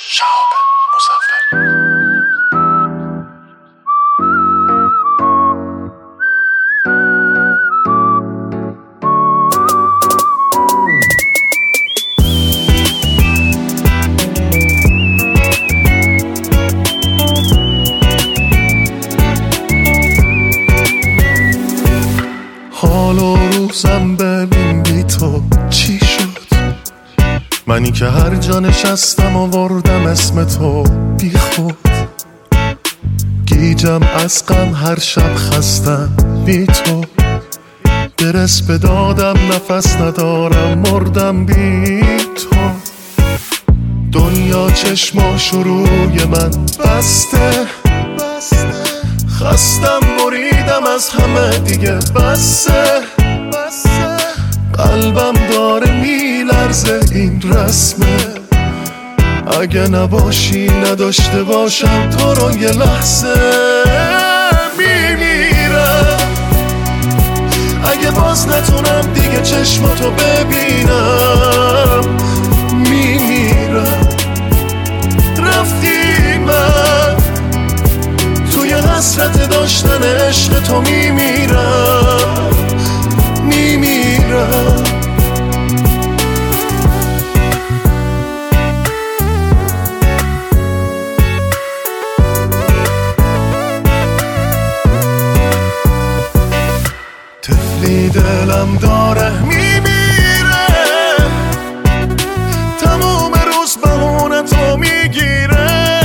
شهاب مظفری. حال و روزم ببین بی تو چی شد، منی که هر جا نشستم آوردم اسم تو بی خود. گیجم از غم هر شب خستم بی تو، برس به دادم نفس ندارم مردم بی تو. دنیا چشماش روی من بسته، خستم بریدم از همه دیگه بسه. قلبم داره میلرزه این رسمه، اگه نباشی نداشته باشم تو رو یه لحظه. میمیرم اگه باز نتونم دیگه چشماتو ببینم. میمیرم رفتی من توی حسرت داشتن عشق تو. میمیرم میمیرم. طفلی دلم داره میمیره، تموم روز بهونه تو میگیره.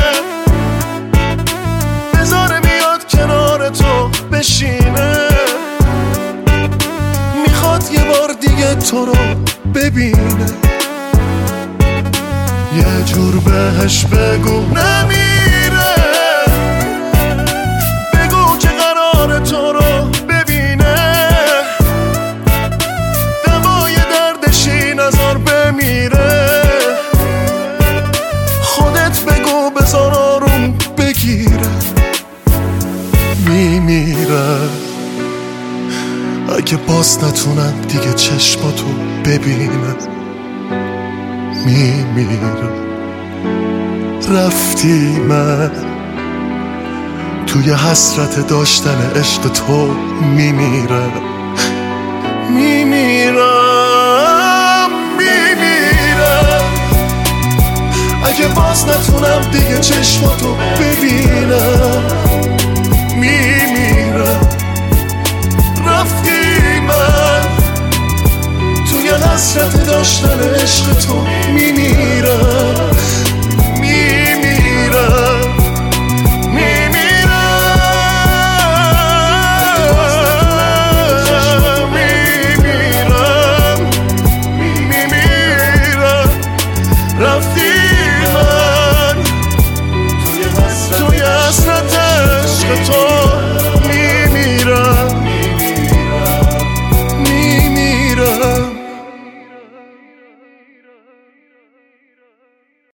بذاره میاد کنار تو بشینه، میخواد یه بار دیگه تو رو ببینه. یه جور بهش بگو نمیره، بگو که قرار تو رو ببینه. دوای دردشی نذار بمیره، خودت بگو بذار آروم بگیره. میمیره اگه باز نتونم دیگه چشماتو ببینم. میمیرم رفتی من توی حسرت داشتن عشق تو. میمیرم میمیرم میمیرم اگه باز نتونم دیگه چشماتو ببینم. میمیرم رفتی من توی حسرت داشتن عشق تو. میمیرم میمیرم میمیرم میمیرم رفتی من توی حسرت عشق تو.